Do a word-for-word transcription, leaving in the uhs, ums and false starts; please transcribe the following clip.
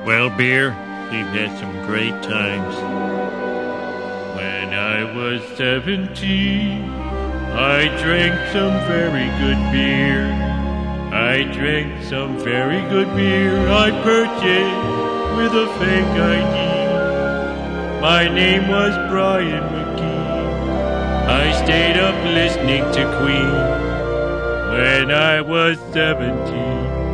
Well, beer, we've had some great times. When I was seventeen, I drank some very good beer. I drank some very good beer I purchased with a fake I D. My name was Brian McGee. I stayed up listening to Queen when I was seventeen.